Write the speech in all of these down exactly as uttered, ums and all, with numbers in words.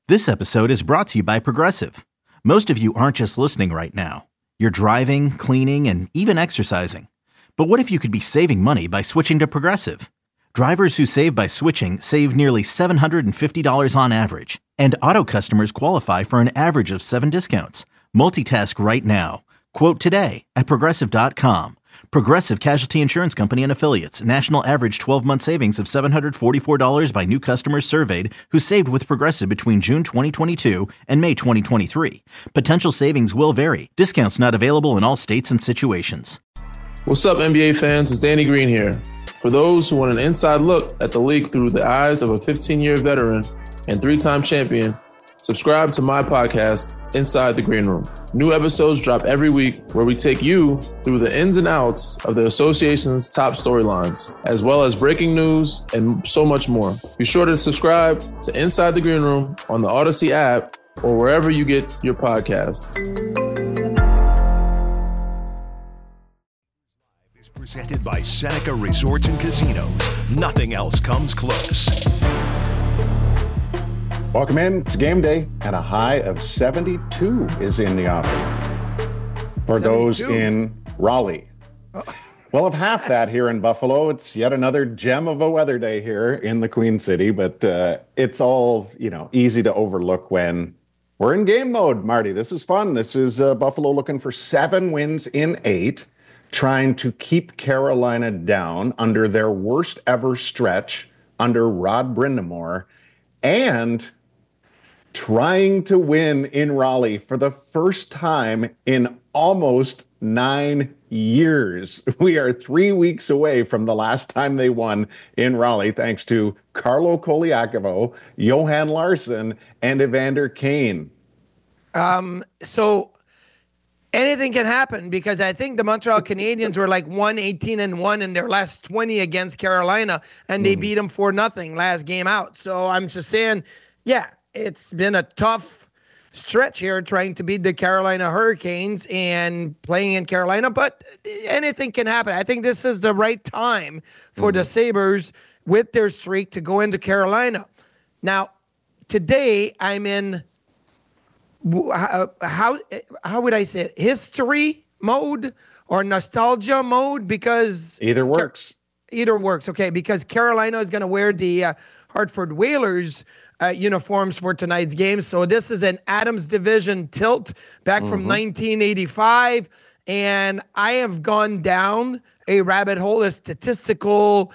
This episode is brought to you by Progressive. Most of you aren't just listening right now. You're driving, cleaning, and even exercising. But what if you could be saving money by switching to Progressive? Drivers who save by switching save nearly seven hundred fifty dollars on average. And auto customers qualify for an average of seven discounts. Multitask right now. Quote today at Progressive dot com. Progressive Casualty Insurance Company and Affiliates. National average twelve-month savings of seven hundred forty-four dollars by new customers surveyed who saved with Progressive between June twenty twenty-two and May twenty twenty-three. Potential savings will vary. Discounts not available in all states and situations. What's up, N B A fans? It's Danny Green here. For those who want an inside look at the league through the eyes of a fifteen-year veteran and three-time champion, subscribe to my podcast, Inside the Green Room. New episodes drop every week where we take you through the ins and outs of the association's top storylines, as well as breaking news and so much more. Be sure to subscribe to Inside the Green Room on the Odyssey app or wherever you get your podcasts. Is presented by Seneca Resorts and Casinos. Nothing else comes close. Welcome in. It's game day, and a high of seventy-two is in the offing for those in Raleigh. Oh. Well, of half that here in Buffalo, it's yet another gem of a weather day here in the Queen City, but uh, it's all, you know, easy to overlook when we're in game mode, Marty. This is fun. This is uh, Buffalo looking for seven wins in eight, trying to keep Carolina down under their worst ever stretch under Rod Brind'Amour, and trying to win in Raleigh for the first time in almost nine years. We are three weeks away from the last time they won in Raleigh, thanks to Carlo Colaiacovo, Johan Larsson, and Evander Kane. Um, so anything can happen, because I think the Montreal Canadiens were like one eighteen and one in their last twenty against Carolina, and they mm. beat them for nothing last game out. So I'm just saying, yeah, it's been a tough stretch here trying to beat the Carolina Hurricanes and playing in Carolina, but anything can happen. I think this is the right time for mm. the Sabres with their streak to go into Carolina. Now, today I'm in, how how, how would I say it, history mode or nostalgia mode, because either works. Either works, okay, because Carolina is going to wear the uh, Hartford Whalers Uh, uniforms for tonight's game. So this is an Adams Division tilt back mm-hmm. from nineteen eighty-five. And I have gone down a rabbit hole of statistical,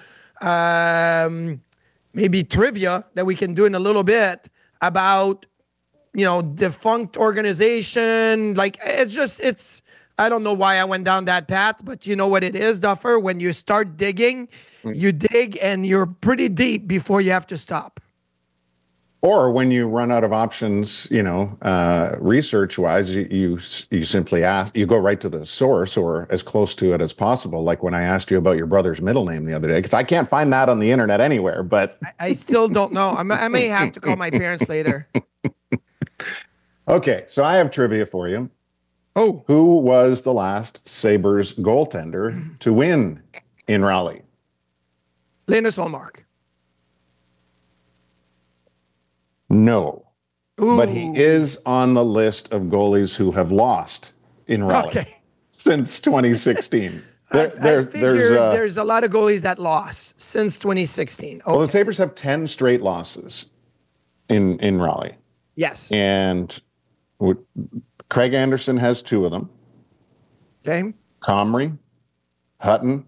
um, maybe trivia that we can do in a little bit about, you know, defunct organization. Like, it's just, it's, I don't know why I went down that path, but you know what it is, Duffer? When you start digging, mm-hmm. you dig and you're pretty deep before you have to stop. Or when you run out of options, you know, uh, research-wise, you, you you simply ask, you go right to the source or as close to it as possible. Like when I asked you about your brother's middle name the other day, because I can't find that on the internet anywhere. But I, I still don't know. I'm, I may have to call my parents later. Okay, so I have trivia for you. Oh, who was the last Sabres goaltender to win in Raleigh? Linus Ullmark. No, Ooh. But he is on the list of goalies who have lost in Raleigh okay. since twenty sixteen. There, I, there, I figured there's, uh, there's a lot of goalies that lost since twenty sixteen. Okay. Well, the Sabres have ten straight losses in, in Raleigh. Yes. And w- Craig Anderson has two of them. Okay. Comrie, Hutton,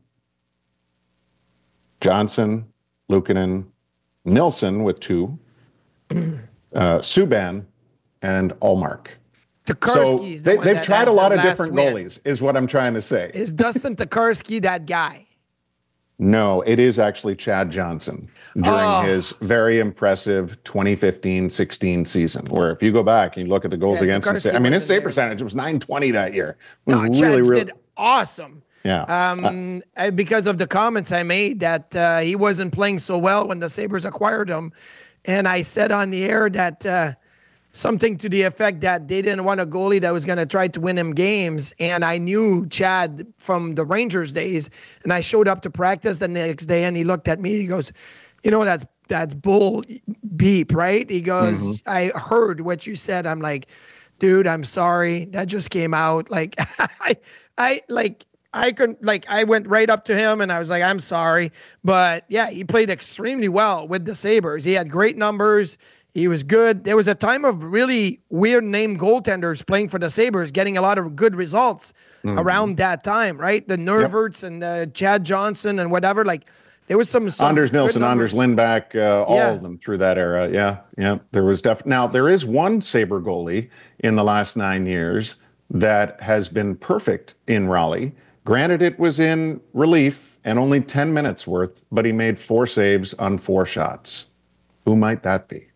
Johnson, Luukkonen, Nilsson with two. Uh, Subban and Ullmark. Tokarski's so they, the they've tried a lot of different win. goalies, is what I'm trying to say. Is Dustin Tokarski that guy? No, it is actually Chad Johnson during oh. his very impressive twenty fifteen sixteen season, where if you go back and you look at the goals yeah, against him, I mean, his save percentage was nine twenty that year. It was no, really, Chad really did awesome. Yeah. Um, uh, because of the comments I made that uh, he wasn't playing so well when the Sabres acquired him. And I said on the air that uh, something to the effect that they didn't want a goalie that was going to try to win him games. And I knew Chad from the Rangers days. And I showed up to practice the next day, and he looked at me. He goes, you know, that's that's bull beep, right? He goes, mm-hmm. I heard what you said. I'm like, dude, I'm sorry. That just came out. Like, I, I, like, I couldn't, like, I went right up to him and I was like, I'm sorry. But yeah, he played extremely well with the Sabres. He had great numbers. He was good. There was a time of really weird name goaltenders playing for the Sabres, getting a lot of good results mm-hmm. around that time, right? The Nerverts yep. and uh, Chad Johnson and whatever, like, there was some, some Anders Nilsson, Anders Lindback, uh, all yeah. of them through that era. Yeah, yeah. There was def- now there is one Sabre goalie in the last nine years that has been perfect in Raleigh. Granted, it was in relief and only ten minutes worth, but he made four saves on four shots. Who might that be?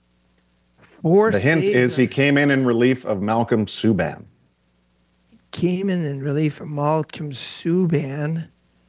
Four. The hint saves is he came in in relief of Malcolm Subban. Came in in relief of Malcolm Subban.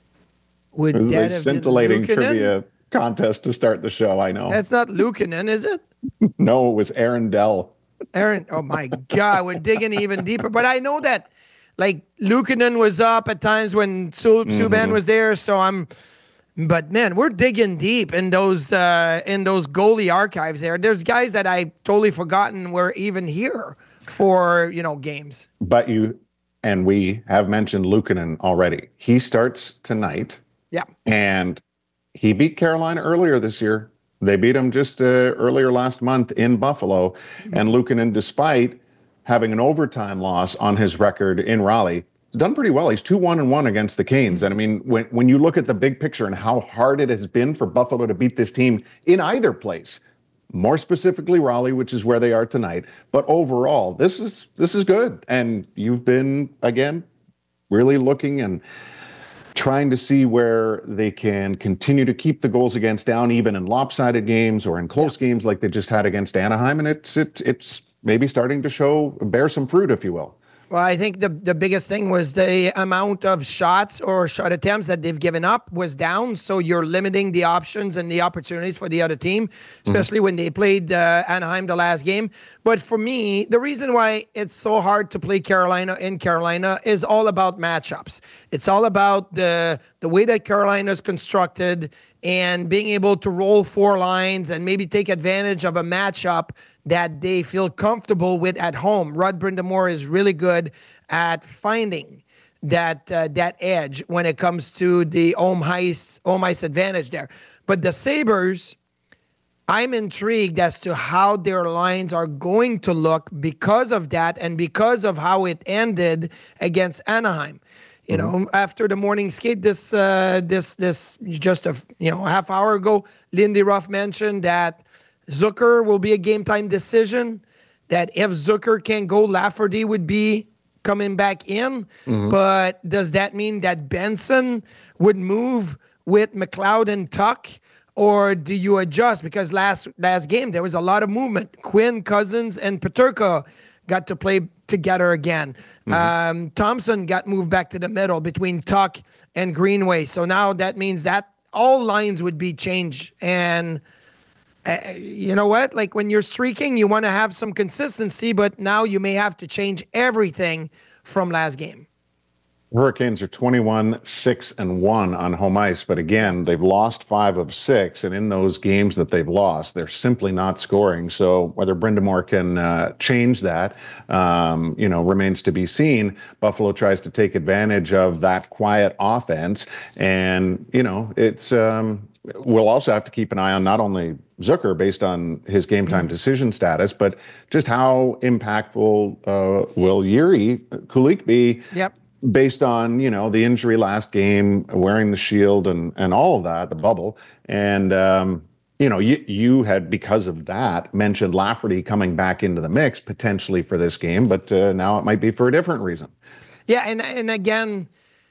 Would it was that a have scintillating been trivia contest to start the show, I know. That's not Luukkonen, is it? No, it was Aaron Dell. Aaron, oh my God, we're digging even deeper. But I know that, like, Luukkonen was up at times when Su- mm-hmm. Subban was there, so I'm... But, man, we're digging deep in those uh, in those goalie archives there. There's guys that I totally forgotten were even here for, you know, games. But you... And we have mentioned Luukkonen already. He starts tonight. Yeah. And he beat Carolina earlier this year. They beat him just uh, earlier last month in Buffalo. Mm-hmm. And Luukkonen, despite having an overtime loss on his record in Raleigh, has done pretty well. He's two one and one against the Canes. And I mean, when, when you look at the big picture and how hard it has been for Buffalo to beat this team in either place, more specifically Raleigh, which is where they are tonight. But overall, this is this is good. And you've been, again, really looking and trying to see where they can continue to keep the goals against down, even in lopsided games or in close yeah. games like they just had against Anaheim. And it's it's it's maybe starting to show, bear some fruit, if you will. Well, I think the, the biggest thing was the amount of shots or shot attempts that they've given up was down. So you're limiting the options and the opportunities for the other team, especially mm-hmm. when they played uh, Anaheim the last game. But for me, the reason why it's so hard to play Carolina in Carolina is all about matchups. It's all about the the way that Carolina is constructed and being able to roll four lines and maybe take advantage of a matchup that they feel comfortable with at home. Rod Brind'Amour is really good at finding that uh, that edge when it comes to the home ice, home ice advantage there. But the Sabres, I'm intrigued as to how their lines are going to look because of that and because of how it ended against Anaheim. You know, mm-hmm. after the morning skate, this uh, this this just a you know half hour ago, Lindy Ruff mentioned that Zucker will be a game time decision. That if Zucker can go, Lafferty would be coming back in. Mm-hmm. But does that mean that Benson would move with McLeod and Tuck, or do you adjust? Because last last game there was a lot of movement. Quinn, Cousins, and Peterka got to play together again. Mm-hmm. Um, Thompson got moved back to the middle between Tuck and Greenway. So now that means that all lines would be changed. And uh, you know what? Like when you're streaking, you want to have some consistency, but now you may have to change everything from last game. Hurricanes are twenty-one, six, and one on home ice. But again, they've lost five of six. And in those games that they've lost, they're simply not scoring. So whether Brind'Amour can uh, change that, um, you know, remains to be seen. Buffalo tries to take advantage of that quiet offense. And, you know, it's um, we'll also have to keep an eye on not only Zucker based on his game time decision status, but just how impactful uh, will Jiri Kulich be? Yep. Based on, you know, the injury last game, wearing the shield and, and all of that, the bubble. And, um, you know, you, you had, because of that, mentioned Lafferty coming back into the mix potentially for this game, but uh, now it might be for a different reason. Yeah, and and again,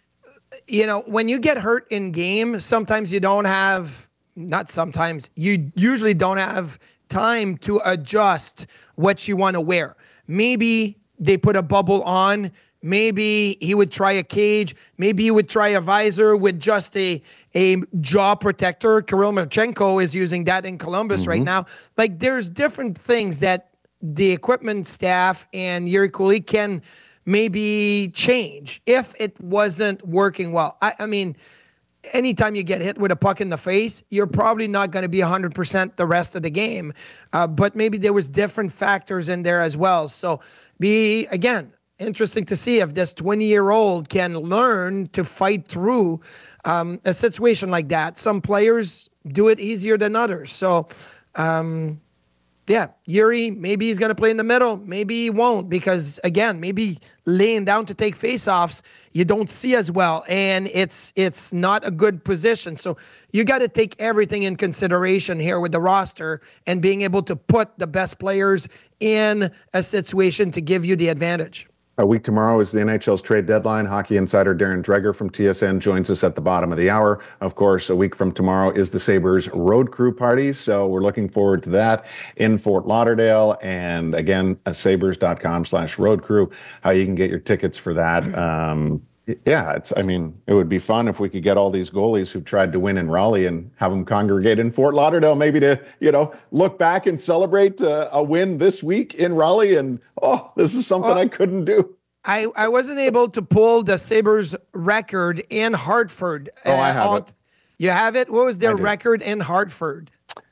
you know, when you get hurt in game, sometimes you don't have, not sometimes, you usually don't have time to adjust what you want to wear. Maybe they put a bubble on. Maybe he would try a cage. Maybe he would try a visor with just a, a jaw protector. Kirill Marchenko is using that in Columbus mm-hmm. right now. Like, there's different things that the equipment staff and Jiri Kulich can maybe change if it wasn't working well. I, I mean, anytime you get hit with a puck in the face, you're probably not going to be one hundred percent the rest of the game. Uh, but maybe there was different factors in there as well. So be, again, interesting to see if this twenty-year-old can learn to fight through um, a situation like that. Some players do it easier than others. So, um, yeah, Yuri, maybe he's going to play in the middle. Maybe he won't because, again, maybe laying down to take faceoffs, you don't see as well, and it's it's not a good position. So you got to take everything in consideration here with the roster and being able to put the best players in a situation to give you the advantage. A week tomorrow is the N H L's trade deadline. Hockey insider Darren Dreger from T S N joins us at the bottom of the hour. Of course, a week from tomorrow is the Sabres Road Crew Party, so we're looking forward to that in Fort Lauderdale. And again, sabres.com slash road crew, how you can get your tickets for that. Um, yeah, it's. I mean, it would be fun if we could get all these goalies who've tried to win in Raleigh and have them congregate in Fort Lauderdale, maybe to, you know, look back and celebrate uh, a win this week in Raleigh. And, oh, this is something oh, I couldn't do. I, I wasn't able to pull the Sabres record in Hartford. Oh, uh, I have all, it. You have it? What was their record in Hartford?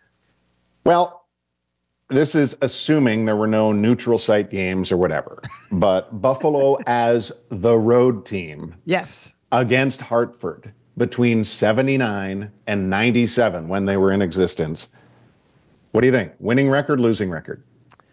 Well, this is assuming there were no neutral site games or whatever. But Buffalo as the road team. Yes. Against Hartford between seventy-nine and ninety-seven when they were in existence. What do you think? Winning record, losing record?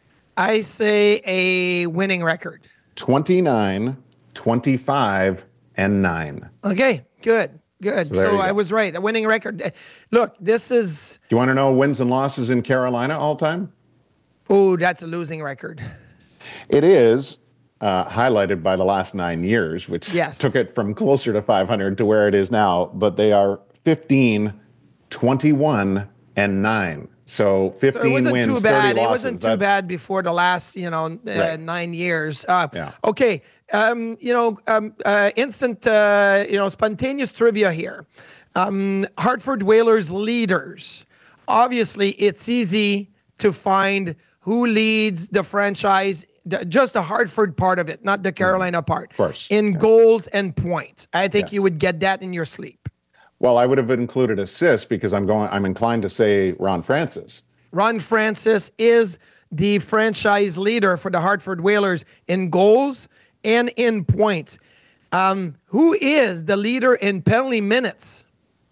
I say a winning record. twenty-nine, twenty-five, and nine. Okay, good, good. So, so I was right. A winning record. Look, this is... Do you want to know wins and losses in Carolina all time? Oh, that's a losing record. It is uh, highlighted by the last nine years, which yes. took it from closer to five hundred to where it is now. But they are fifteen, twenty-one, and nine. So fifteen so it wasn't wins, too bad. thirty losses. It wasn't That's... too bad before the last, you know, uh, right. nine years. Uh, yeah. Okay, um, you know, um, uh, instant, uh, you know, spontaneous trivia here. Um, Hartford Whalers leaders. Obviously, it's easy to find who leads the franchise, the, just the Hartford part of it, not the Carolina part. Of course. In yeah. goals and points. I think yes. you would get that in your sleep. Well, I would have included assists because I'm going. I'm inclined to say Ron Francis. Ron Francis is the franchise leader for the Hartford Whalers in goals and in points. Um, who is the leader in penalty minutes?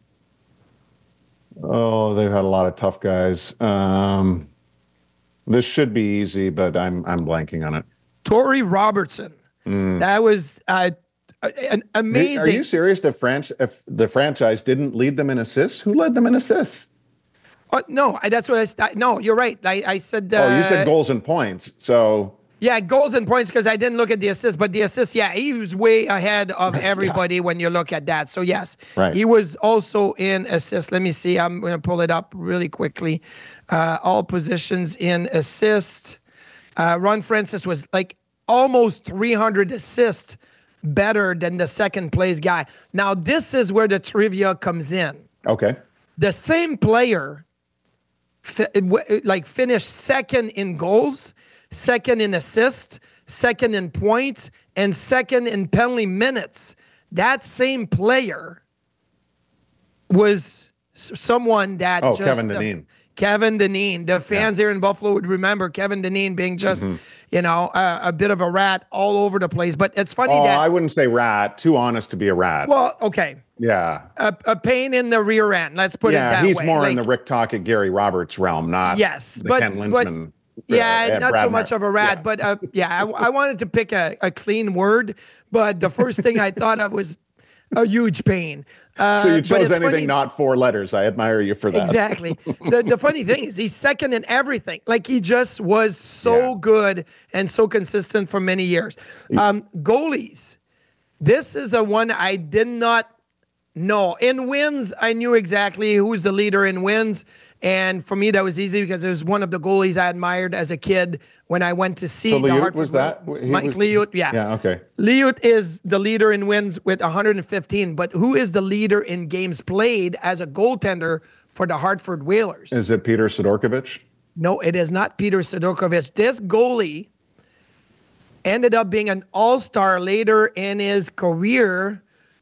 Oh, they've had a lot of tough guys. Um, this should be easy, but I'm I'm blanking on it. Torrey Robertson. Mm. That was uh, an amazing. Are you serious? The French, if the franchise didn't lead them in assists, who led them in assists? Oh, no, I, that's what I st- No, you're right. I, I said. Uh, oh, you said goals and points. So. Yeah, goals and points because I didn't look at the assists, but the assists, yeah, he was way ahead of everybody yeah. when you look at that. So yes, right. he was also in assists. Let me see. I'm going to pull it up really quickly. Uh, all positions in assist. Uh, Ron Francis was like almost three hundred assists better than the second place guy. Now, this is where the trivia comes in. Okay. The same player fi- like finished second in goals, second in assists, second in points, and second in penalty minutes. That same player was someone that oh, just... Kevin the, Dineen. Kevin Dineen. The fans yeah. here in Buffalo would remember Kevin Dineen being just, mm-hmm. you know, a, a bit of a rat all over the place. But it's funny oh, that... I wouldn't say rat. Too honest to be a rat. Well, okay. Yeah. A, a pain in the rear end. Let's put yeah, it that way. Yeah, he's more like, in the Rick Tocchet, Gary Roberts realm, not yes, the but, Ken Linsman. But, yeah, uh, not Brad so much Mar- of a rat, yeah. but uh, yeah, I, I wanted to pick a, a clean word, but the first thing I thought of was a huge pain. Uh, so you chose anything funny. not four letters. I admire you for that. Exactly. the, the funny thing is he's second in everything. Like he just was so yeah. good and so consistent for many years. Um, goalies. This is a one I did not know. In wins, I knew exactly who's the leader in wins. And for me, that was easy because it was one of the goalies I admired as a kid when I went to see so the Liut Hartford. Was that? He Mike was, Liut, yeah. Yeah, okay. Liut is the leader in wins with one hundred fifteen, but who is the leader in games played as a goaltender for the Hartford Whalers? Is it Peter Sidorkovich? No, it is not Peter Sidorkovich. This goalie ended up being an all-star later in his career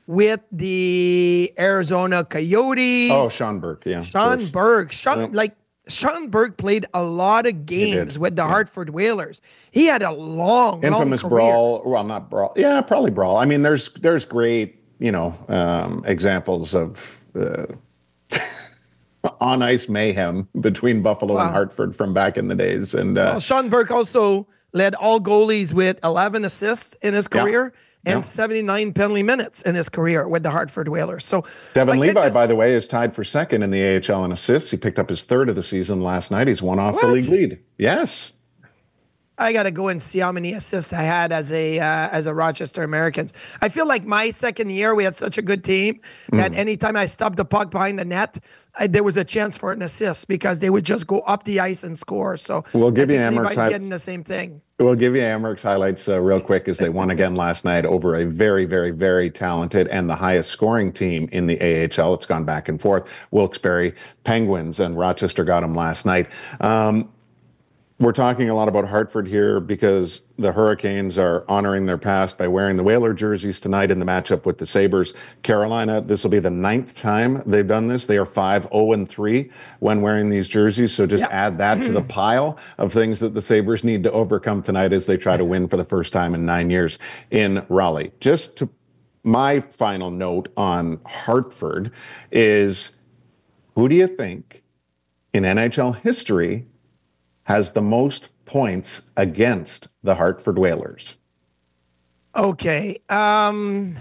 with the Arizona Coyotes. Oh, Sean Burke, yeah. Sean Burke. Sean, Yeah. like, Sean Burke played a lot of games with the yeah. Hartford Whalers. He had a long, Infamous long career. brawl. Well, not brawl. Yeah, probably brawl. I mean, there's there's great, you know, um, examples of uh, on ice mayhem between Buffalo Wow. and Hartford from back in the days. And uh, Well, Sean Burke also led all goalies with eleven assists in his Yeah. career and Yeah. seventy-nine penalty minutes in his career with the Hartford Whalers. So Devin like, it Levi, just- by the way, is tied for second in the A H L in assists. He picked up his third of the season last night. He's one off the What? league lead. Yes. I got to go and see how many assists I had as a uh, as a Rochester Americans. I feel like my second year, we had such a good team that Mm. anytime I stubbed the puck behind the net, I, there was a chance for an assist because they would just go up the ice and score. So We'll give I you think Amherst Levi's high- getting the same thing. We'll give you Amherst highlights uh, real quick as they won again last night over a very, very, very talented and the highest scoring team in the A H L. It's gone back and forth. Wilkes-Barre Penguins and Rochester got them last night. Um, We're talking a lot about Hartford here because the Hurricanes are honoring their past by wearing the Whaler jerseys tonight in the matchup with the Sabres. Carolina, this will be the ninth time they've done this. They are five oh and three when wearing these jerseys. So just Yeah. add that to the pile of things that the Sabres need to overcome tonight as they try to win for the first time in nine years in Raleigh. Just to my final note on Hartford is, who do you think in N H L history has the most points against the Hartford Whalers? Okay. Um,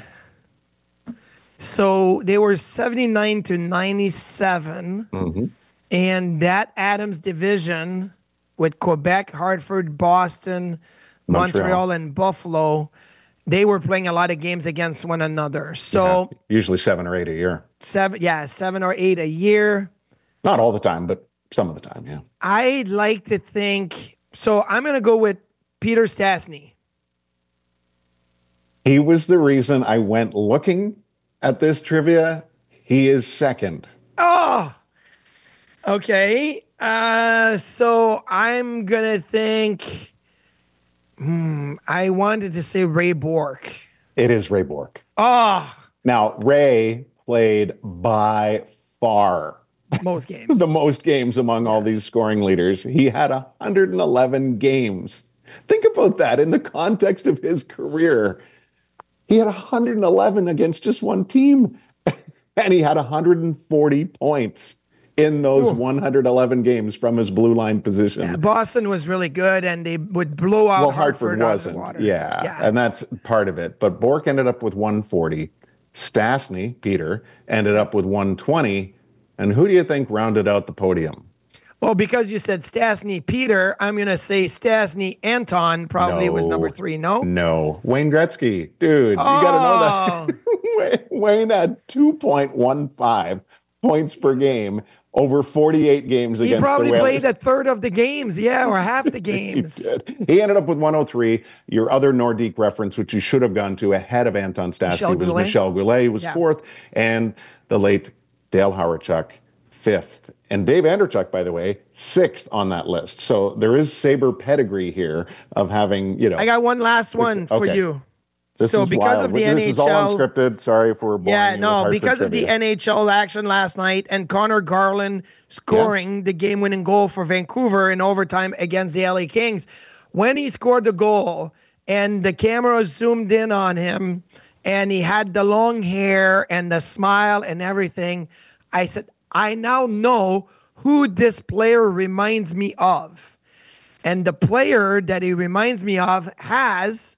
so they were seventy-nine to ninety-seven. Mm-hmm. And that Adams division with Quebec, Hartford, Boston, Montreal, Montreal. and Buffalo, they were playing a lot of games against one another. So Yeah, usually seven or eight a year. seven, yeah, seven or eight a year. Not all the time, but some of the time, yeah. I'd like to think. So I'm going to go with Peter Stastny. He was the reason I went looking at this trivia. He is second. Oh, okay. Uh, so I'm gonna think. Hmm, I wanted to say Ray Bork. It is Ray Bork. Oh, Now, Ray played by far most games. the most games among all these scoring leaders. He had one hundred eleven games. Think about that in the context of his career. He had one hundred eleven against just one team, and he had one hundred forty points in those Ooh. one hundred eleven games from his blue line position. Yeah, Boston was really good, and they would blow out well, Hartford, Hartford out of wasn't. the water. Yeah, yeah. and that's part of it. But Bork ended up with one forty. Stastny, Peter, ended up with one twenty. And who do you think rounded out the podium? Well, because you said Stastny Peter, I'm going to say Stastny Anton probably was No. number three. No? No, Wayne Gretzky. Dude, you Oh. got to know that. Wayne had two point one five points per game over forty-eight games He against probably the Whalers. played a third of the games. Yeah, or half the He games. did. He ended up with one oh three. Your other Nordique reference, which you should have gone to ahead of Anton Stastny, Michel was Goulet. Michel Goulet, who was Yeah. fourth, and the late Dale Hawerchuk, fifth. And Dave Anderchuk, by the way, sixth on that list. So there is Sabre pedigree here of having, you know. I got one last one for okay. you. This so is because wild. of the this N H L, is all unscripted. Sorry if we're boring yeah, you with no, Hartford because of the trivia. N H L action last night and Connor Garland scoring the game-winning goal for Vancouver in overtime against the L A Kings. When he scored the goal and the camera zoomed in on him and he had the long hair and the smile and everything, I said, I now know who this player reminds me of. And the player that he reminds me of has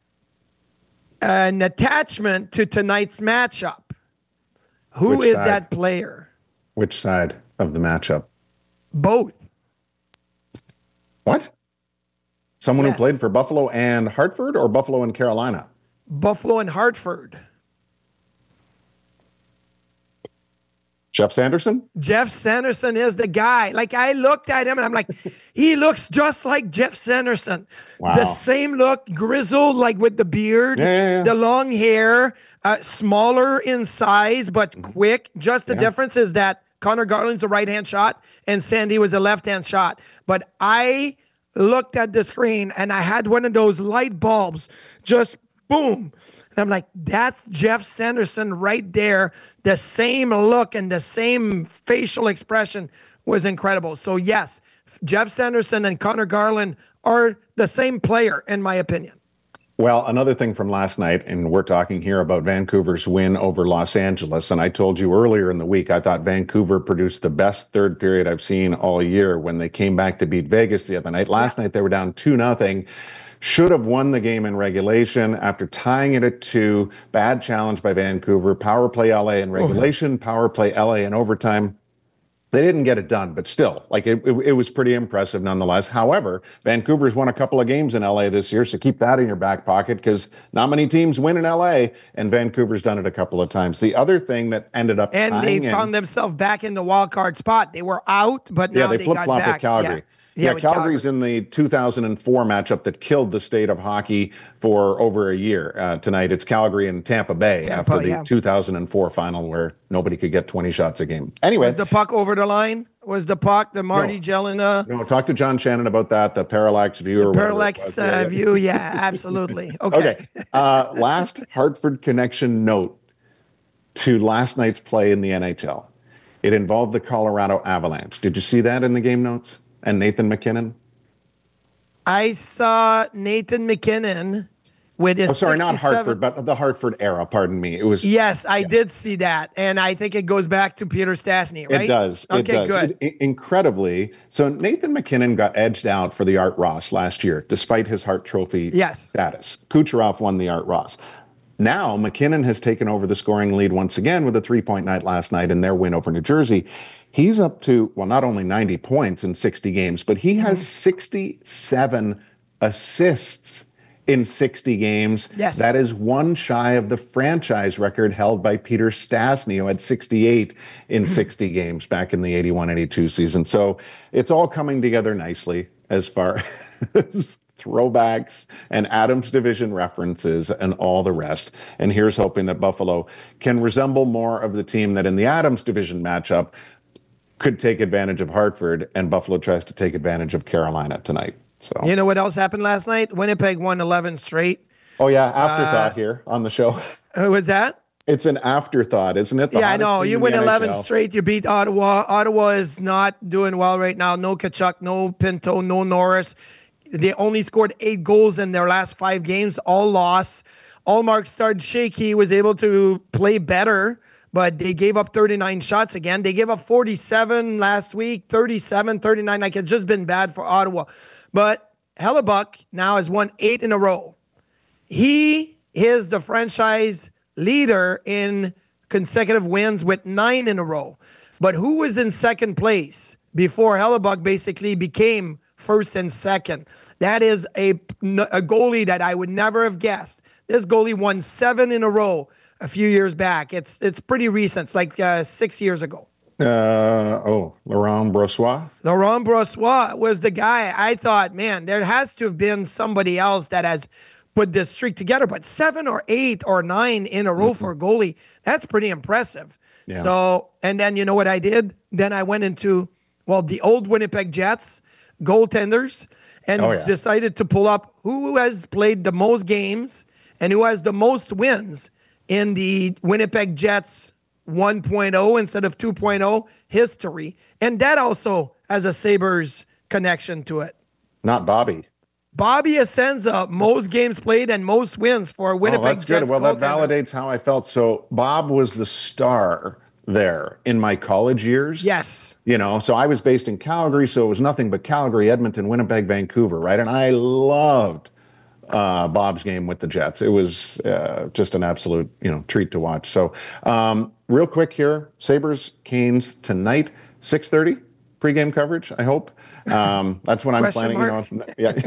an attachment to tonight's matchup. Who Which is side? that player? Which side of the matchup? Both. What? Someone Yes. who played for Buffalo and Hartford, or Buffalo and Carolina? Buffalo and Hartford. Jeff Sanderson? Jeff Sanderson is the guy. Like, I looked at him and I'm like, he looks just like Jeff Sanderson. Wow. The same look, grizzled, like with the beard, Yeah, yeah, yeah. the long hair, uh, smaller in size, but quick. Just the Yeah. difference is that Connor Garland's a right-hand shot and Sandy was a left-hand shot. But I looked at the screen and I had one of those light bulbs just boom. And I'm like, that's Jeff Sanderson right there. The same look and the same facial expression was incredible. So yes, Jeff Sanderson and Connor Garland are the same player, in my opinion. Well, another thing from last night, and we're talking here about Vancouver's win over Los Angeles, and I told you earlier in the week, I thought Vancouver produced the best third period I've seen all year when they came back to beat Vegas the other night. Last yeah. night, they were down two nothing. Should have won the game in regulation after tying it at two. Bad challenge by Vancouver. Power play L A in regulation, oh. power play L A in overtime. They didn't get it done, but still, like it, it, it was pretty impressive nonetheless. However, Vancouver's won a couple of games in L A this year, so keep that in your back pocket because not many teams win in L A, and Vancouver's done it a couple of times. The other thing that ended up and they in, found themselves back in the wild card spot. They were out, but now yeah, they, they flip got flop back. at Calgary. Yeah. Yeah, Yeah, Calgary's Calgary. in the two thousand four matchup that killed the state of hockey for over a year. Uh, tonight, it's Calgary and Tampa Bay Tampa, after the yeah. two thousand four final where nobody could get twenty shots a game. Anyway. Was the puck over the line? Was the puck the Marty No. Jelena? No, talk to John Shannon about that, the parallax view. The or parallax uh, view, yeah, absolutely. Okay. Okay. Uh, last Hartford connection note to last night's play in the N H L. It involved the Colorado Avalanche. Did you see that in the game notes? And Nathan McKinnon? I saw Nathan McKinnon with his Oh, sorry, not sixty-seven Hartford, but the Hartford era, pardon me. It was Yes, I yeah. did see that. And I think it goes back to Peter Stastny, right? It does. Okay, it does. good. It, it, incredibly. So Nathan McKinnon got edged out for the Art Ross last year, despite his Hart Trophy Yes. status. Kucherov won the Art Ross. Now McKinnon has taken over the scoring lead once again with a three-point night last night in their win over New Jersey. He's up to, well, not only ninety points in sixty games, but he has mm-hmm. sixty-seven assists in sixty games. Yes. That is one shy of the franchise record held by Peter Stastny, who had sixty-eight in sixty games back in the eighty-one eighty-two season. So it's all coming together nicely as far as throwbacks and Adams Division references and all the rest. And here's hoping that Buffalo can resemble more of the team that in the Adams Division matchup could take advantage of Hartford, and Buffalo tries to take advantage of Carolina tonight. So you know what else happened last night? Winnipeg won eleven straight. Oh yeah, afterthought uh, here on the show. Who was that? It's an afterthought, isn't it? The yeah, I know. You win eleven N H L. Straight. You beat Ottawa. Ottawa is not doing well right now. No Kachuk, no Pinto, no Norris. They only scored eight goals in their last five games, all loss. Allmark started shaky. He was able to play better, but they gave up thirty-nine shots again. They gave up forty-seven last week, thirty-seven, thirty-nine. Like, it's just been bad for Ottawa. But Hellebuck now has won eight in a row. He is the franchise leader in consecutive wins with nine in a row. But who was in second place before Hellebuck basically became first and second? That is a, a goalie that I would never have guessed. This goalie won seven in a row a few years back. It's it's pretty recent. It's like uh, six years ago. Uh, oh, Laurent Brossoit? Laurent Brossoit was the guy. I thought, man, there has to have been somebody else that has put this streak together. But seven or eight or nine in a row mm-hmm. for a goalie, that's pretty impressive. Yeah. So, and then you know what I did? Then I went into, well, the old Winnipeg Jets goaltenders and oh, yeah. decided to pull up who has played the most games and who has the most wins in the Winnipeg Jets one point oh instead of two point oh history. And that also has a Sabres connection to it. Not Bobby. Bobby Essenza, most games played and most wins for Winnipeg oh, that's Jets. Good. Well, that validates how I felt. So Bob was the star there in my college years. Yes. You know, so I was based in Calgary, so it was nothing but Calgary, Edmonton, Winnipeg, Vancouver, right? And I loved uh, Bob's game with the Jets. It was uh, just an absolute, you know, treat to watch. So um, real quick here, Sabres, Canes tonight, six thirty, pregame coverage, I hope. Um, that's what I'm planning. Mark? You know, yeah.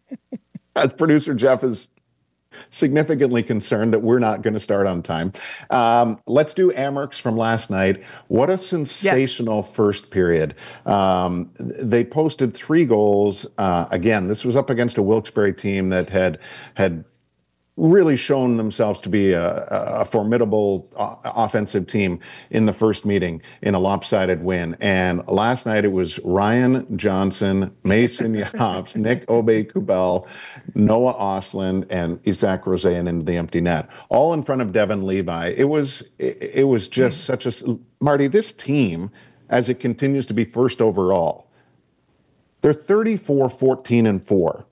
As producer Jeff is significantly concerned that we're not going to start on time. Um, let's do Amerks from last night. What a sensational yes. first period. Um, they posted three goals. Uh, again, this was up against a Wilkes-Barre team that had had really shown themselves to be a, a formidable uh, offensive team in the first meeting in a lopsided win. And last night it was Ryan Johnson, Mason Yaps, Nick Aube-Kubel, Noah Ostlund, and Isaac Rosen into the empty net, all in front of Devin Levi. It was it, it was just such a Marty. This team, as it continues to be first overall, they're thirty-four, fourteen, and four.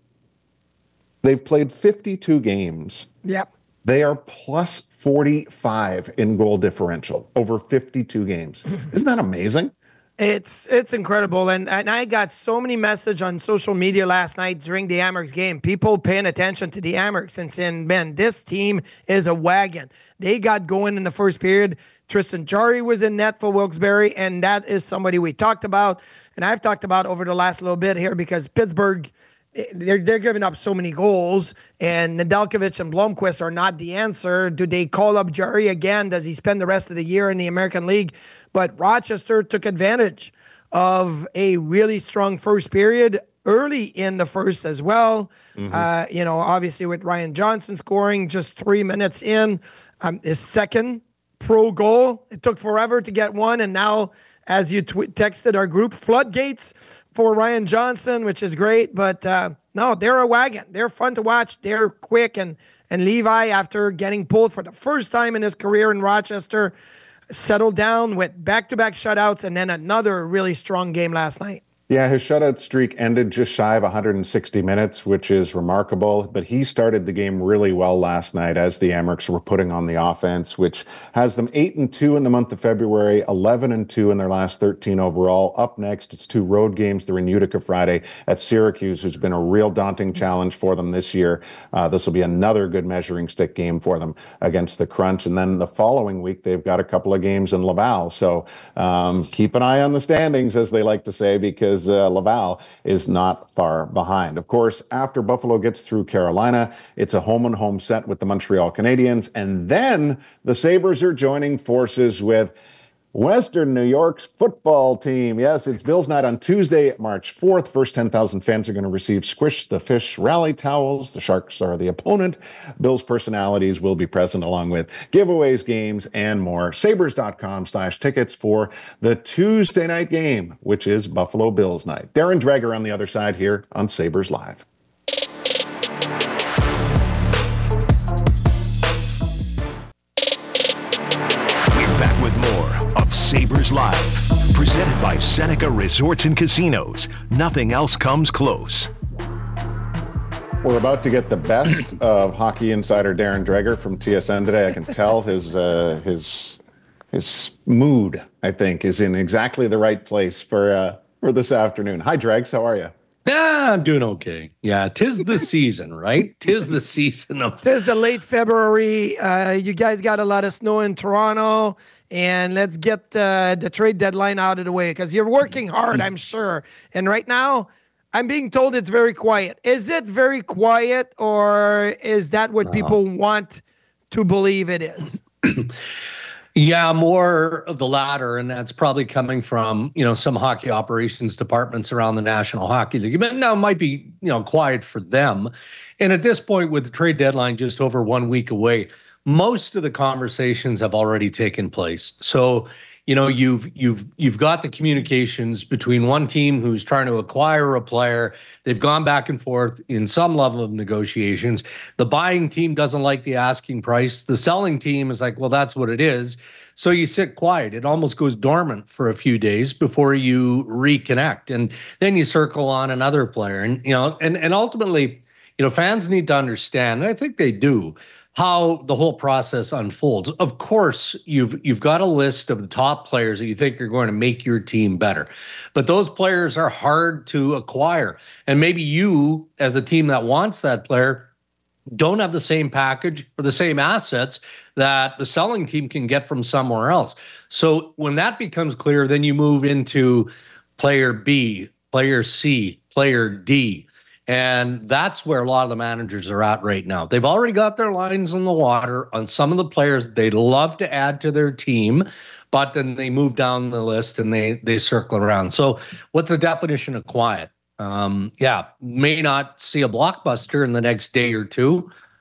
They've played fifty-two games. Yep. They are plus forty-five in goal differential over fifty-two games. Isn't that amazing? It's it's incredible. And, and I got so many messages on social media last night during the Amerks game. People paying attention to the Amerks and saying, man, this team is a wagon. They got going in the first period. Tristan Jarry was in net for Wilkes-Barre, and that is somebody we talked about. And I've talked about over the last little bit here because Pittsburgh, They're, they're giving up so many goals, and Nedeljkovic and Blomqvist are not the answer. Do they call up Jarry again? Does he spend the rest of the year in the American League? But Rochester took advantage of a really strong first period early in the first as well. Mm-hmm. Uh, you know, obviously with Ryan Johnson scoring just three minutes in, um, his second pro goal. It took forever to get one, and now, as you tw- texted our group, floodgates for Ryan Johnson, which is great. But uh, no, they're a wagon. They're fun to watch. They're quick. And, and Levi, after getting pulled for the first time in his career in Rochester, settled down with back-to-back shutouts and then another really strong game last night. Yeah, his shutout streak ended just shy of one hundred sixty minutes, which is remarkable. But he started the game really well last night as the Amerks were putting on the offense, which has them eight and two in the month of February, eleven and two in their last thirteen overall. Up next, it's two road games. They're in Utica Friday at Syracuse, who's been a real daunting challenge for them this year. Uh, this will be another good measuring stick game for them against the Crunch. And then the following week, they've got a couple of games in Laval. So um, keep an eye on the standings, as they like to say, because Uh, Laval is not far behind. Of course, after Buffalo gets through Carolina, it's a home and home set with the Montreal Canadiens. And then the Sabres are joining forces with Western New York's football team. Yes, it's Bills night on Tuesday, March fourth. First ten thousand fans are going to receive Squish the Fish rally towels. The Sharks are the opponent. Bills personalities will be present along with giveaways, games, and more. Sabres.com slash tickets for the Tuesday night game, which is Buffalo Bills night. Darren Dreger on the other side here on Sabres Live. Back with more of Sabres Live, presented by Seneca Resorts and Casinos. Nothing else comes close. We're about to get the best of hockey insider Darren Dreger from T S N today. I can tell his uh, his his mood, I think, is in exactly the right place for uh, for this afternoon. Hi, Dregs. How are you? Yeah, I'm doing okay. Yeah, tis the season, right? Tis the season of... Tis the late February. Uh, you guys got a lot of snow in Toronto, and let's get uh, the trade deadline out of the way because you're working hard, I'm sure. And right now, I'm being told it's very quiet. Is it very quiet, or is that what people want to believe it is? Yeah, more of the latter, and that's probably coming from, you know, some hockey operations departments around the National Hockey League. But now it might be, you know, quiet for them. And at this point, with the trade deadline just over one week away, most of the conversations have already taken place. So, you know, you've you've you've got the communications between one team who's trying to acquire a player. They've gone back and forth in some level of negotiations. The buying team doesn't like the asking price. The selling team is like, well, that's what it is. So you sit quiet. It almost goes dormant for a few days before you reconnect. And then you circle on another player. And, you know, and, and ultimately, you know, fans need to understand, and I think they do, how the whole process unfolds. Of course, you've you've got a list of the top players that you think are going to make your team better. But those players are hard to acquire. And maybe you, as the team that wants that player, don't have the same package or the same assets that the selling team can get from somewhere else. So when that becomes clear, then you move into player B, player C, player D. And that's where a lot of the managers are at right now. They've already got their lines in the water on some of the players they'd love to add to their team, but then they move down the list and they they circle around. So what's the definition of quiet? Um, yeah, may not see a blockbuster in the next day or two,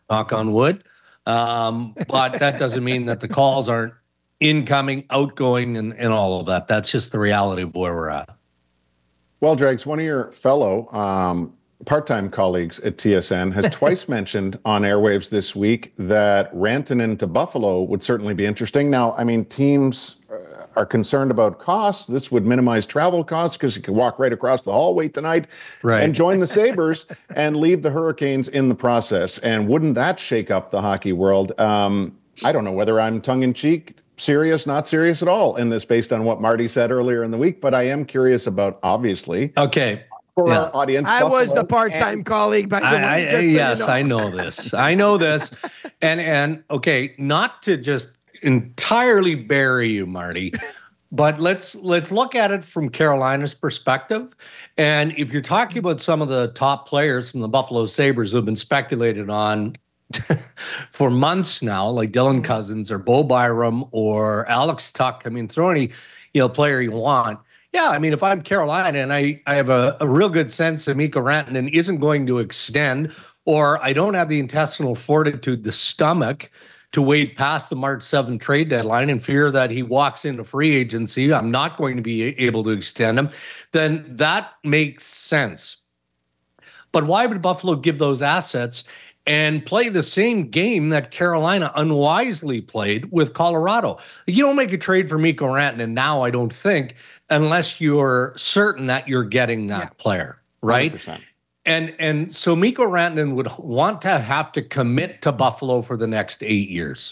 knock on wood. Um, but that doesn't mean that the calls aren't incoming, outgoing, and, and all of that. That's just the reality of where we're at. Well, Dregs, one of your fellow um, part-time colleagues at T S N has twice mentioned on airwaves this week that Rantanen to Buffalo would certainly be interesting. Now, I mean, teams uh, are concerned about costs. This would minimize travel costs because you could walk right across the hallway tonight right. and join the Sabres and leave the Hurricanes in the process. And wouldn't that shake up the hockey world? Um, I don't know whether I'm tongue-in-cheek, serious, not serious at all in this based on what Marty said earlier in the week, but I am curious about, obviously. Okay. For yeah. our audience. I Buffalo was the part-time and- colleague, by the way. I, I, just so yes, you know. I know this. I know this. And, and okay, not to just entirely bury you, Marty, but let's let's look at it from Carolina's perspective. And if you're talking about some of the top players from the Buffalo Sabres who have been speculated on for months now, like Dylan Cousins or Bo Byram or Alex Tuck. I mean, throw any, you know, player you want. Yeah, I mean, if I'm Carolina and I, I have a, a real good sense that Mikko Rantanen isn't going to extend, or I don't have the intestinal fortitude, the stomach, to wait past the March seventh trade deadline and fear that he walks into free agency, I'm not going to be able to extend him, then that makes sense. But why would Buffalo give those assets and play the same game that Carolina unwisely played with Colorado? You don't make a trade for Mikko Rantanen now, I don't think, unless you're certain that you're getting that yeah. player, right? one hundred percent. And and so Mikko Rantanen would want to have to commit to Buffalo for the next eight years.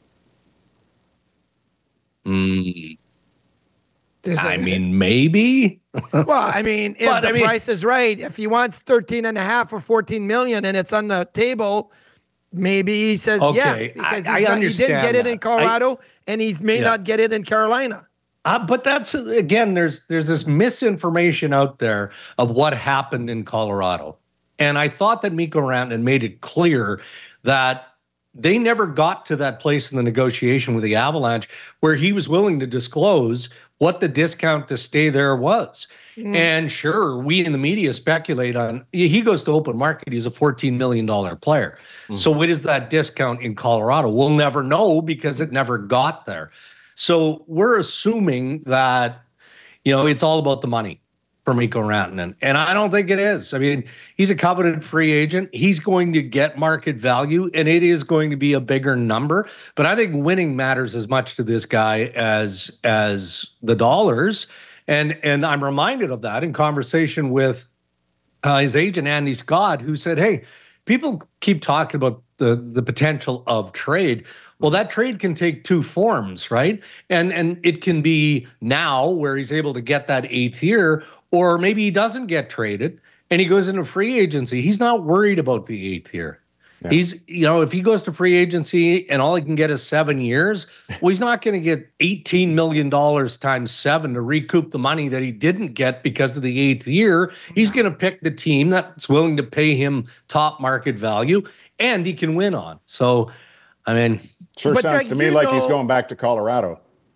Mm. I mean, maybe. Well, I mean, if but, the I mean, price is right, if he wants thirteen and a half or fourteen million and it's on the table, maybe he says okay, yeah, because I, I not, understand he didn't get that. it in Colorado I, and he may yeah. not get it in Carolina. Uh, but that's, again, there's there's this misinformation out there of what happened in Colorado. And I thought that Mikko Rantanen made it clear that they never got to that place in the negotiation with the Avalanche where he was willing to disclose what the discount to stay there was. Mm. And sure, we in the media speculate on, he goes to open market, he's a fourteen million dollars player. Mm. So what is that discount in Colorado? We'll never know because it never got there. So we're assuming that, you know, it's all about the money for Mikko Rantanen. And I don't think it is. I mean, he's a coveted free agent. He's going to get market value, and it is going to be a bigger number. But I think winning matters as much to this guy as as the dollars. And, and I'm reminded of that in conversation with uh, his agent, Andy Scott, who said, hey, people keep talking about the, the potential of trade. Well, that trade can take two forms, right? And and it can be now where he's able to get that eighth year, or maybe he doesn't get traded and he goes into free agency. He's not worried about the eighth year. Yeah. He's, you know, if he goes to free agency and all he can get is seven years, well, he's not going to get eighteen million dollars times seven to recoup the money that he didn't get because of the eighth year. He's going to pick the team that's willing to pay him top market value and he can win on. So, I mean, sure but sounds Greg, to me like know, he's going back to Colorado.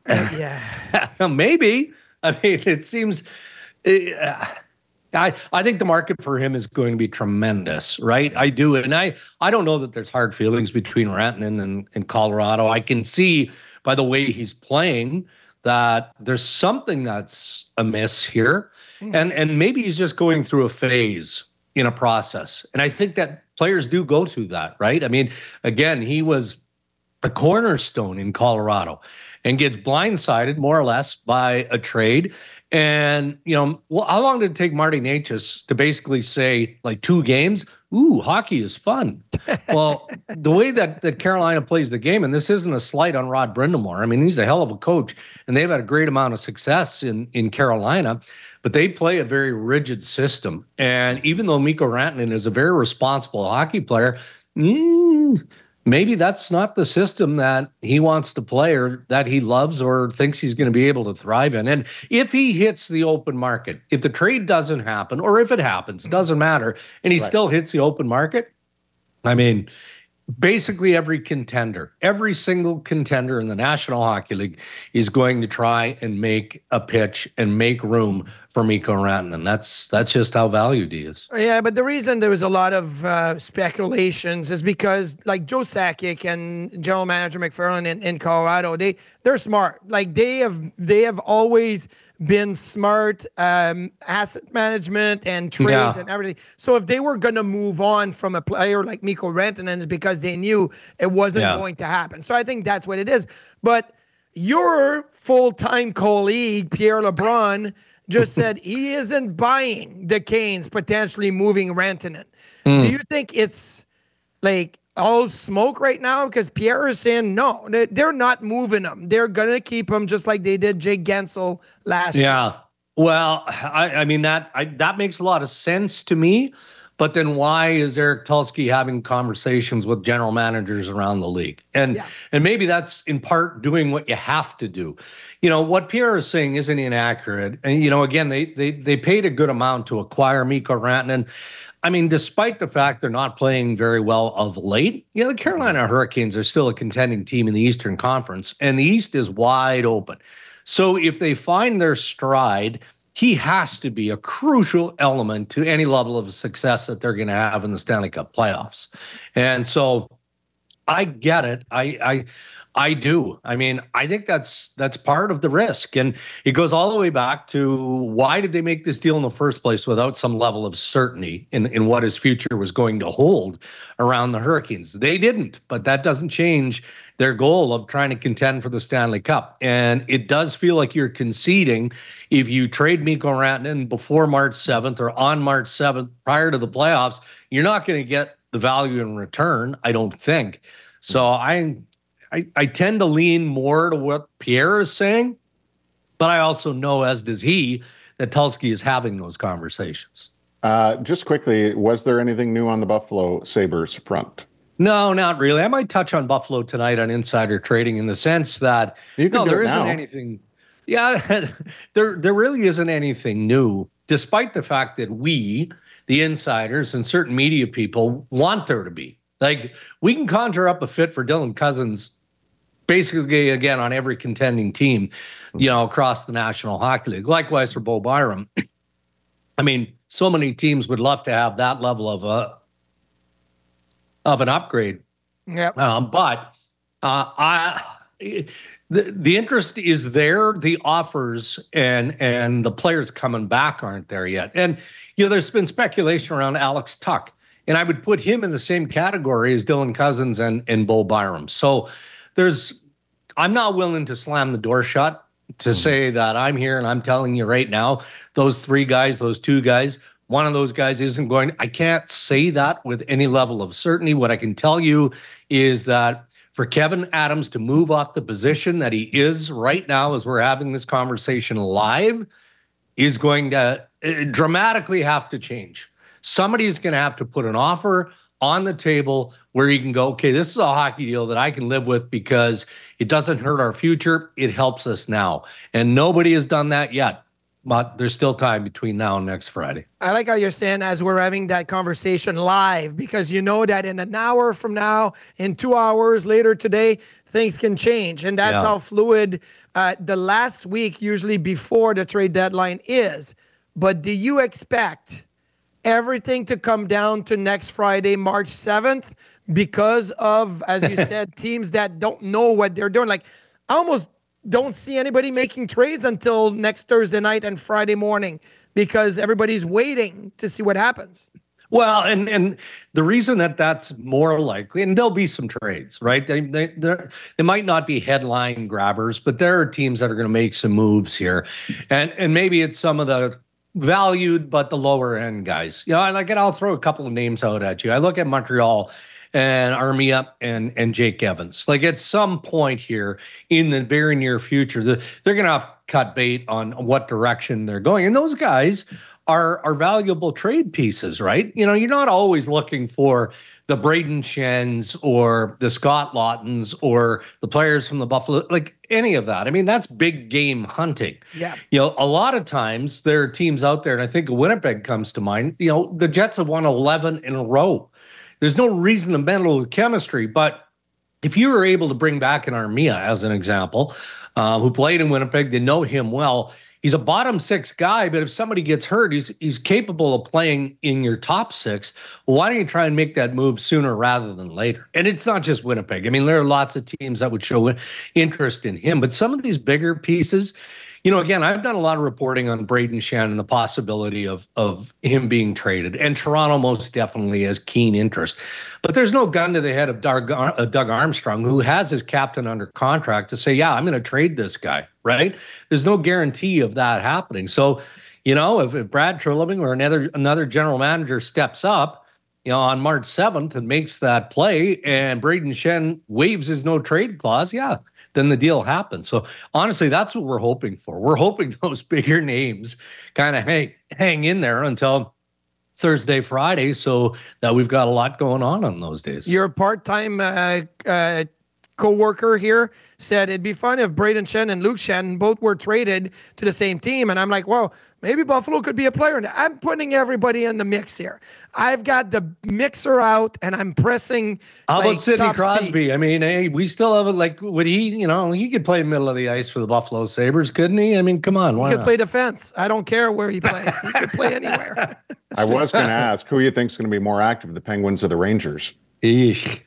Yeah, maybe. I mean, it seems. Uh, I I think the market for him is going to be tremendous, right? I do, and I I don't know that there's hard feelings between Rantanen and, and Colorado. I can see by the way he's playing that there's something that's amiss here, mm. and and maybe he's just going through a phase in a process, and I think that players do go through that, right? I mean, again, he was a cornerstone in Colorado and gets blindsided more or less by a trade. And, you know, well, how long did it take Marty Necas to basically say, like, two games? Ooh, hockey is fun. Well, the way that, that Carolina plays the game, and this isn't a slight on Rod Brind'Amour. I mean, he's a hell of a coach, and they've had a great amount of success in, in Carolina, but they play a very rigid system. And even though Mikko Rantanen is a very responsible hockey player, mm, maybe that's not the system that he wants to play or that he loves or thinks he's going to be able to thrive in. And if he hits the open market, if the trade doesn't happen, or if it happens, doesn't matter, and he right. still hits the open market, I mean, basically every contender, every single contender in the National Hockey League is going to try and make a pitch and make room for Mikko Rantanen. That's that's just how valued he is. Yeah, but the reason there was a lot of uh, speculations is because, like, Joe Sakic and General Manager McFarland in, in Colorado, they they're smart. Like, they have they have always been smart, um, asset management and trades Yeah. and everything. So if they were going to move on from a player like Mikko Rantanen, it's because they knew it wasn't Yeah. going to happen. So I think that's what it is. But your full-time colleague, Pierre LeBrun, just said he isn't buying the Canes potentially moving Rantanen. Mm. Do you think it's like all smoke right now? Because Pierre is saying no, they- they're not moving him. They're going to keep him just like they did Jake Gensel last year. Yeah. Well, I, I mean, that I, that makes a lot of sense to me. But then why is Eric Tulsky having conversations with general managers around the league? And Yeah. and maybe that's in part doing what you have to do. You know, what Pierre is saying isn't inaccurate. And, you know, again, they they they paid a good amount to acquire Mikko Rantanen. I mean, despite the fact they're not playing very well of late, you know, the Carolina Hurricanes are still a contending team in the Eastern Conference, and the East is wide open. So if they find their stride, he has to be a crucial element to any level of success that they're going to have in the Stanley Cup playoffs. And so I get it. I, I, I do. I mean, I think that's that's part of the risk. And it goes all the way back to why did they make this deal in the first place without some level of certainty in, in what his future was going to hold around the Hurricanes? They didn't, but that doesn't change their goal of trying to contend for the Stanley Cup. And it does feel like you're conceding if you trade Mikko Rantanen before March seventh or on March seventh prior to the playoffs, you're not going to get the value in return, I don't think. So I, I I tend to lean more to what Pierre is saying, but I also know, as does he, that Tulsky is having those conversations. Uh, just quickly, was there anything new on the Buffalo Sabres front? No, not really. I might touch on Buffalo tonight on Insider Trading in the sense that You can no, do there it isn't now. anything. Yeah, there there really isn't anything new, despite the fact that we, the insiders and certain media people, want there to be. Like, we can conjure up a fit for Dylan Cousins basically, again, on every contending team, you know, across the National Hockey League. Likewise for Bo Byram. I mean, so many teams would love to have that level of a of an upgrade. Yeah. Um, but uh, I, the the interest is there. The offers and and the players coming back aren't there yet. And you know, there's been speculation around Alex Tuck, and I would put him in the same category as Dylan Cousins and and Bo Byram. So there's, I'm not willing to slam the door shut to say that I'm here and I'm telling you right now, those three guys, those two guys, one of those guys isn't going. I can't say that with any level of certainty. What I can tell you is that for Kevin Adams to move off the position that he is right now as we're having this conversation live is going to uh, dramatically have to change. Somebody's going to have to put an offer on the table where you can go, okay, this is a hockey deal that I can live with because it doesn't hurt our future. It helps us now. And nobody has done that yet. But there's still time between now and next Friday. I like how you're saying as we're having that conversation live, because you know that in an hour from now, in two hours later today, things can change. And that's Yeah. how fluid uh, the last week, usually before the trade deadline, is. But do you expect everything to come down to next Friday, March seventh, because of, as you said, teams that don't know what they're doing? Like, I almost don't see anybody making trades until next Thursday night and Friday morning because everybody's waiting to see what happens. Well, and and the reason that that's more likely, and there'll be some trades, right? They they they might not be headline grabbers, but there are teams that are going to make some moves here, and and maybe it's some of the valued but the lower end guys. You know, I like it. I'll throw a couple of names out at you. I look at Montreal and Armia and and Jake Evans. Like, at some point here in the very near future, the, they're going to have to cut bait on what direction they're going, and those guys are are valuable trade pieces, right? You know, you're not always looking for the Braden Shens or the Scott Laughtons or the players from the Buffalo, like any of that. I mean, that's big game hunting. Yeah. You know, a lot of times there are teams out there, and I think Winnipeg comes to mind. You know, the Jets have won eleven in a row. there's no reason to meddle with chemistry. But if you were able to bring back an Armia, as an example, uh, who played in Winnipeg, they know him well. He's a bottom six guy, but if somebody gets hurt, he's he's capable of playing in your top six. Well, why don't you try and make that move sooner rather than later? And it's not just Winnipeg. I mean, there are lots of teams that would show interest in him, but some of these bigger pieces, you know, again, I've done a lot of reporting on Brayden Schenn and the possibility of, of him being traded, and Toronto most definitely has keen interest. But there's no gun to the head of Doug, uh, Doug Armstrong, who has his captain under contract, to say, yeah, I'm going to trade this guy, right? There's no guarantee of that happening. So, you know, if, if Brad Treliving or another another general manager steps up, you know, on March seventh and makes that play, and Brayden Schenn waives his no trade clause, yeah, then the deal happens. So honestly, that's what we're hoping for. We're hoping those bigger names kind of hang, hang in there until Thursday, Friday, so that we've got a lot going on on those days. Your part-time uh, uh, co-worker here said it'd be fun if Brayden Schenn and Luke Schenn both were traded to the same team. And I'm like, well, maybe Buffalo could be a player. I'm putting everybody in the mix here. I've got the mixer out and I'm pressing. How like, about Sidney Crosby? Speed. I mean, hey, we still have it. Like, would he, you know, he could play middle of the ice for the Buffalo Sabres, couldn't he? I mean, come on. Why he could not? play defense. I don't care where he plays. He could play anywhere. I was going to ask who you think is going to be more active, the Penguins or the Rangers? Eesh.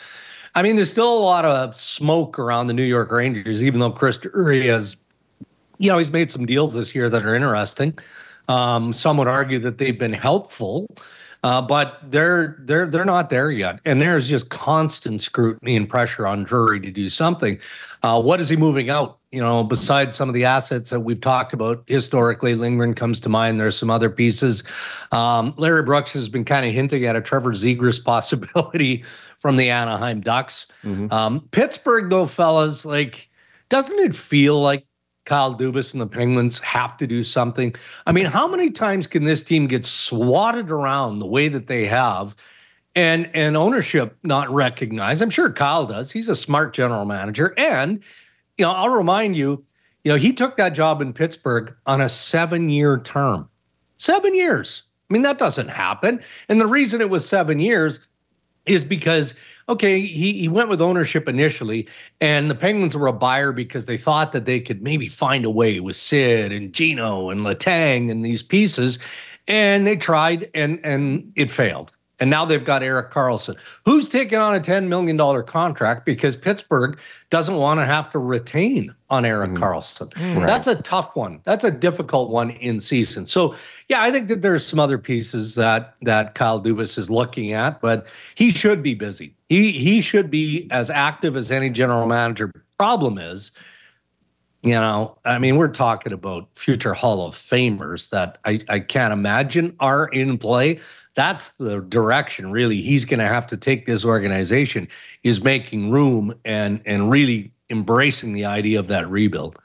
I mean, there's still a lot of smoke around the New York Rangers, even though Chris Drury has, you know, he's made some deals this year that are interesting. Um, some would argue that they've been helpful, uh, but they're they're they're not there yet. And there's just constant scrutiny and pressure on Drury to do something. Uh, what is he moving out? You know, besides some of the assets that we've talked about historically, Lindgren comes to mind. There's some other pieces. Um, Larry Brooks has been kind of hinting at a Trevor Zegras possibility from the Anaheim Ducks. Mm-hmm. Um, Pittsburgh, though, fellas, like, doesn't it feel like Kyle Dubas and the Penguins have to do something? I mean, how many times can this team get swatted around the way that they have and, and ownership not recognize? I'm sure Kyle does. He's a smart general manager. And, you know, I'll remind you, you know, he took that job in Pittsburgh on a seven-year term. Seven years. I mean, that doesn't happen. And the reason it was seven years is because, okay, he, he went with ownership initially, and the Penguins were a buyer because they thought that they could maybe find a way with Sid and Gino and Letang and these pieces, and they tried, and and it failed. And now they've got Erik Karlsson, who's taken on a ten million dollars contract because Pittsburgh doesn't want to have to retain on Erik mm. Karlsson. Mm. That's a tough one. That's a difficult one in season. So, yeah, I think that there's some other pieces that that Kyle Dubas is looking at, but he should be busy. He he should be as active as any general manager. Problem is, you know, I mean, we're talking about future Hall of Famers that I, I can't imagine are in play. That's the direction, really. He's going to have to take this organization, is making room and and really embracing the idea of that rebuild.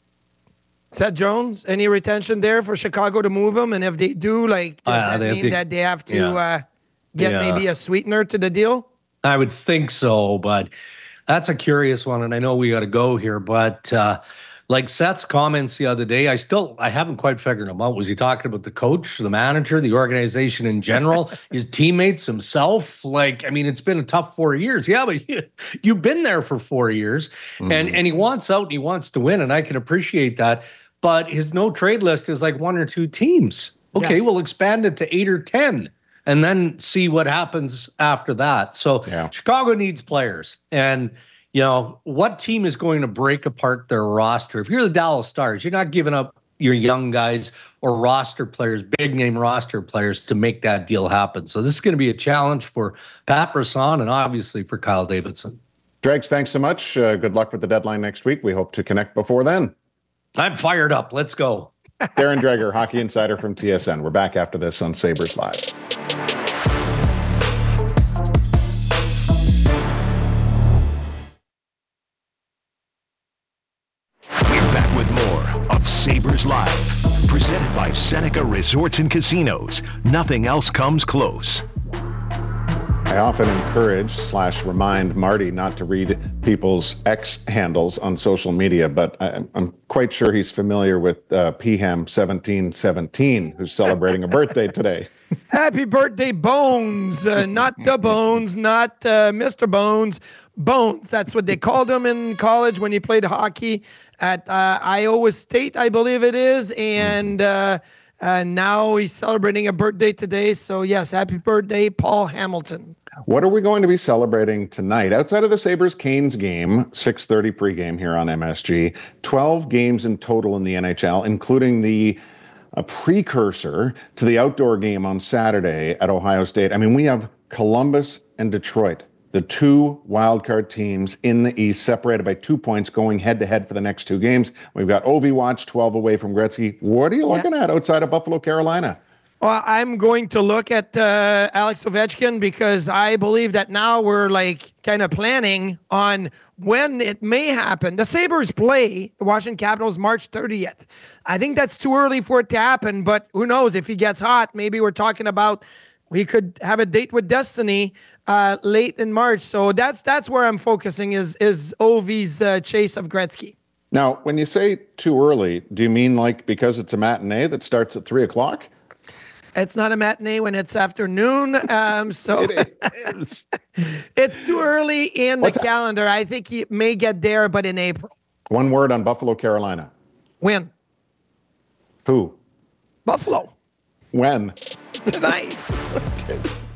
Seth Jones, any retention there for Chicago to move him? And if they do, like, does uh, that mean to, that they have to yeah. uh, get yeah. maybe a sweetener to the deal? I would think so, but that's a curious one, and I know we got to go here, but uh, like Seth's comments the other day, I still, I haven't quite figured them out. Was he talking about the coach, the manager, the organization in general, his teammates, himself? Like, I mean, it's been a tough four years. Yeah, but you, you've been there for four years, mm-hmm. and, and he wants out and he wants to win, and I can appreciate that. But his no trade list is like one or two teams. Okay, yeah. We'll expand it to eight or ten and then see what happens after that. So yeah. Chicago needs players. And, you know, what team is going to break apart their roster? If you're the Dallas Stars, you're not giving up your young guys or roster players, big name roster players, to make that deal happen. So this is going to be a challenge for Pat Brisson and obviously for Kyle Davidson. Dregs, thanks so much. Uh, good luck with the deadline next week. We hope to connect before then. I'm fired up. Let's go. Darren Dreger, hockey insider from T S N. We're back after this on Sabres Live. We're back with more of Sabres Live, presented by Seneca Resorts and Casinos. Nothing else comes close. I often encourage slash remind Marty not to read people's X handles on social media, but I, I'm quite sure he's familiar with uh, P H A M seventeen seventeen, who's celebrating a birthday today. Happy birthday, Bones. Uh, not the Bones, not uh, Mister Bones. Bones. That's what they called him in college when he played hockey at uh, Iowa State, I believe it is. And uh, uh, now he's celebrating a birthday today. So, yes, happy birthday, Paul Hamilton. What are we going to be celebrating tonight? Outside of the Sabres-Canes game, six thirty pregame here on M S G, twelve games in total in the N H L, including the a precursor to the outdoor game on Saturday at Ohio State. I mean, we have Columbus and Detroit, the two wildcard teams in the East, separated by two points, going head-to-head for the next two games. We've got Ovi Watch, twelve away from Gretzky. What are you looking yeah. at outside of Buffalo, Carolina? Well, I'm going to look at uh, Alex Ovechkin because I believe that now we're like kind of planning on when it may happen. The Sabres play the Washington Capitals March thirtieth. I think that's too early for it to happen, but who knows if he gets hot. Maybe we're talking about we could have a date with Destiny uh, late in March. So that's that's where I'm focusing is is Ovi's uh, chase of Gretzky. Now, when you say too early, do you mean like because it's a matinee that starts at three o'clock? It's not a matinee when it's afternoon, um, so it is. It's too early in What's the that? calendar. I think he may get there, but in April. One word on Buffalo, Carolina. When? Who? Buffalo. When? Tonight. Okay.